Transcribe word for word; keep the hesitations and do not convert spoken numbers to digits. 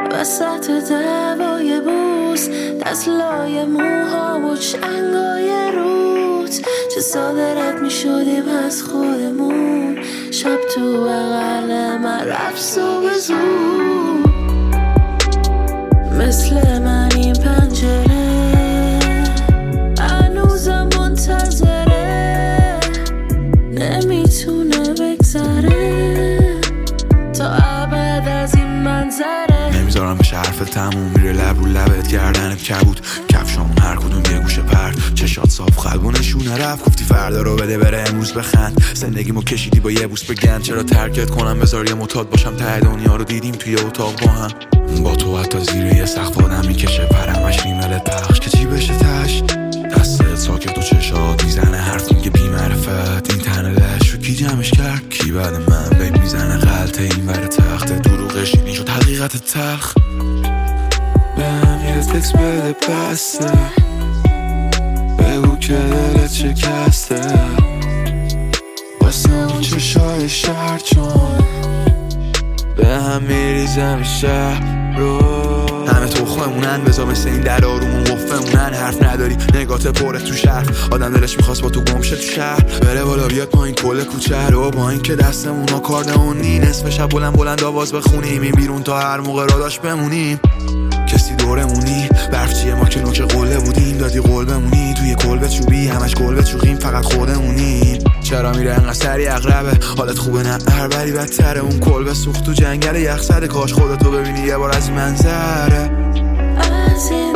وسط دوای بوس، دست لای موها و چنگای روت، چه ساده رد می شدیم از خودمون. شب تو بغل من رفت صبح زود، مثل من این پنجره هنوزم منتظره، نمیتونه بگذره تا ابد از این منظره. نمیذارم بشه حرفت تموم، میره لب رو لبت گردنت کبود، کفشامون هر کدوم یه گوشه پرد، چشات صاف قلب و نشونه رفت. گفتی فردا رو بده بره امروز بخند، زندگیمو کشیدی با یه بوس بگن. چرا ترکت کنم بذار یه معتاد باشم، ته دنیا رو دیدیم توی اتاق با هم. با تو حتی زیر یه سقف آدم میکشه پرمش ریملت پخش که چی بشه تش. دستت ساکت و چشات میزنه حرف میگه بی معرفت. این تنه لش رو کی جمعش کرد؟ کی بعد من بیب میزنه غلطه این ور تخت دروغش این شد حقیقت تلخ. بهم یه تکس بده بسته، بگو که دلت شکسته واسه اون چشای شهر، چون به هم میریزم شهر رو. همه تو خواهمونن بذار مثل این در آرومون وفمونن. حرف نداری نگات پره تو شهر، آدم دلش میخواست با تو گمشه تو شهر. بره بالا بیاد پایین کل کوچه رو، با این که دستمون ها کاردمونی. نصف شب بلند بلند آواز بخونیم، این بیرون تا هر موقع را داشت بمونیم. کسی دورمونی برف چیه ما که نوک قله بودیم، دادی قول بمونی توی کلبه چوبی، همش کلبه چوخیم فقط خودمونیم. چرا میره انقدر سری اغربه حالت خوبه نه اربری بدتره. اون کلبه سوخت تو جنگل یخ زده، کاش خودتو ببینی یه بار از این منظره. از این